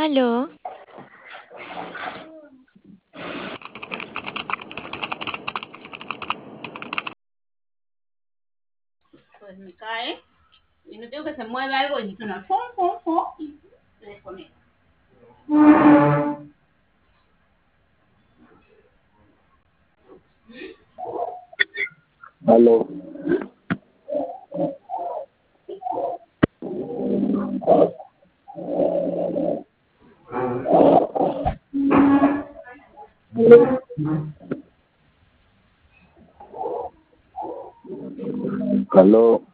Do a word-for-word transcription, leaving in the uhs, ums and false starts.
Aló, Pues me cae y no tengo que se mueve algo y suena fum, fum, fum y se desconecta. Aló. Aló.